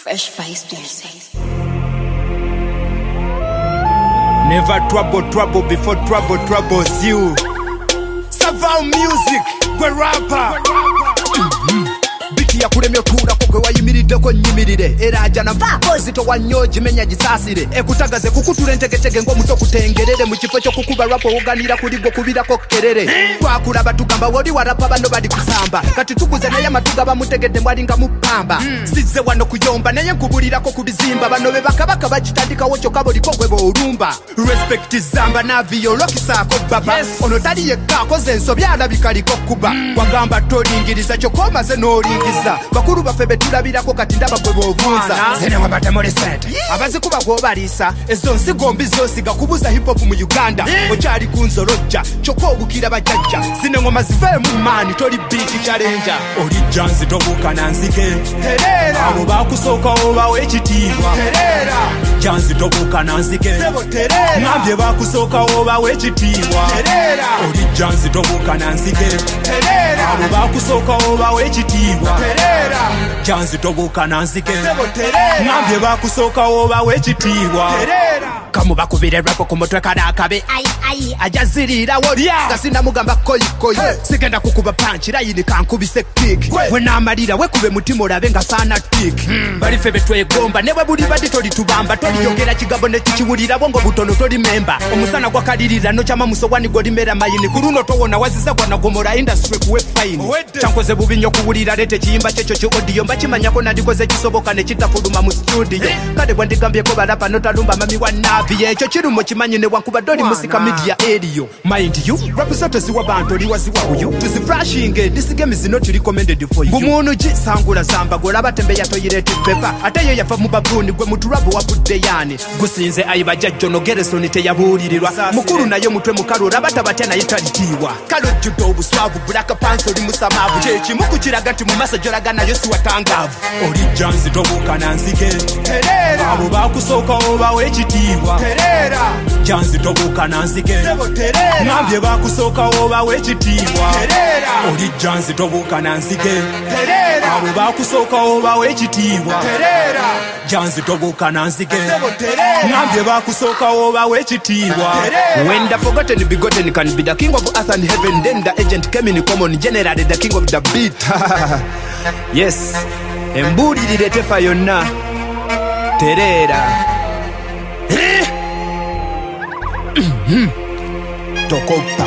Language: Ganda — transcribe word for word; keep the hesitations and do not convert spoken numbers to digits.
Fresh Face Music. Never trouble, trouble before trouble troubles you. Savao music, gwe rapper. Biti ya kuremyo tura kokwe wayimiride ko nyimirire erajana mvako zito wanyoji menya gisasire ekutagaze kukutura entegetege ngo muto kutengerere mu kifo cyo kukuba rapo uganira kuri bwo kubira ko kerere twakura batugamba wodi warapa bano bali kusamba kati tukuze naye matuga bamutegede mwalinga mupamba size wano kuyomba naye nkubulira ko kubizimba bano be bakabaka bagitandika wocho kaboli ko gwe bo urumba respect zamba na violoki sako baba ono tali yekako zenso byala bikaliko kuba wagamba tolingiriza cyo komaze no ingiza bakuru bafebe tulabirako kati ndaba gwe bovunza zene wabata more set abazi kuba gobalisa ezo nsigombi zosiga kubuza hip hop mu Uganda okyali kunzoloja choko ogukira bajajja zine ngoma zive mu mani toli beat challenge oli janzi tobuka nanzike terera abo bakusoka oba wekitiibwa terera janzi tobuka nanzike sebo terera nabye bakusoka oba wekitiibwa terera oli janzi tobuka nanzike terera abo bakusoka oba wekitiibwa terera janzi tobuka nanzike sebo terera nabye bakusoka oba wekitiibwa terera kamu bakubire rapo kumotwe kadakabe ai ai ajazirira wodya gasina mugamba koyi koyi hey. Sigenda kukuba punch layini kankubise kick we namalira we kube mutima olabe nga sana tick mm. Bali febe twegomba newe buli badi toli tubamba toli yongera kigabo ne kichiwulira bongo butono toli member omusana gwa kalirira no chama musowani goli mera mayini kuruno towona waziza gwana gomora industry kuwe fine chankoze bubinyo kuwulira lete chiyimba checho chi audio mbachimanya ko ndikoze kisoboka ne kitafuluma mu studio hey. Kade bwandigambye ko balapa notalumba mami wa navi yecho chirumo chimanyi ne wankuba doli musika media area mind you representatives wa bantu liwazi wa uyu tuzi flashing this game is not recommended for you gumuntu gisangula zamba gola batembe yatoyirete paper ataye yafa mu babuni gwe muturabo wa budde yani gusinze ayiba jajjo no geresoni te yabulirirwa mukuru nayo mutwe mukarura batabatena yitalitiwa kalo judo buswavu black panther li musamavu chechi mukukiraga ti mu masajora gana yosi watangavu oli janzi tobuka nanzike terera abo bakusoka oba wekitiibwa terera janzi tobuka nanzike sebo terera nabye bakusoka oba wekitiibwa terera oli janzi tobuka nanzike terera abo bakusoka oba wekitiibwa terera janzi tobuka nanzike sebo terera nabye bakusoka oba wekitiibwa when the forgotten begotten can be the king of earth and heaven then the agent came in common generally the king of the beat yes embulirire tefa yonna terera Tokopa